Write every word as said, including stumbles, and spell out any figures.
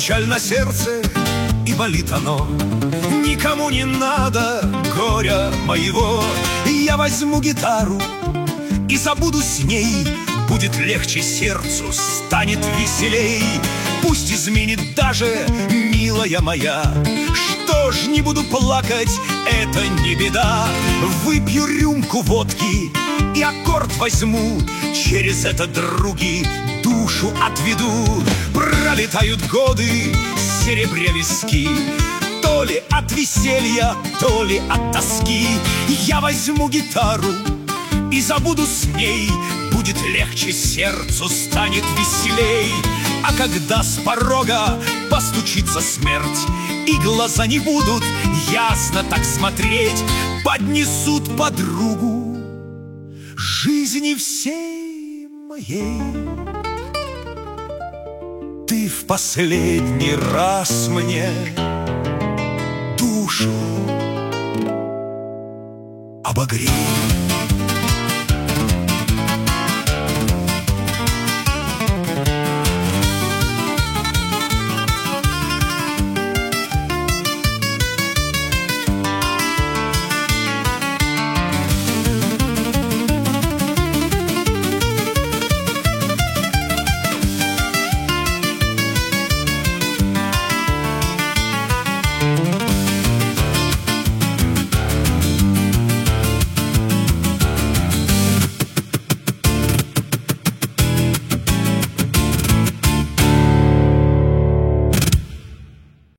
печаль на сердце, и болит оно. Никому не надо горя моего. Я возьму гитару и забуду с ней. Будет легче сердцу, станет веселей. Пусть изменит даже милая моя. Что ж, не буду плакать, это не беда. Выпью рюмку водки и аккорд возьму. Через это, други, душу отведу. Пролетают годы, серебря виски. То ли от веселья, то ли от тоски. Я возьму гитару и забуду с ней. Будет легче сердцу, станет веселей. А когда с порога постучится смерть, и глаза не будут ясно так смотреть, поднесут подругу жизни всей моей. Ты в последний раз мне душу обогрей.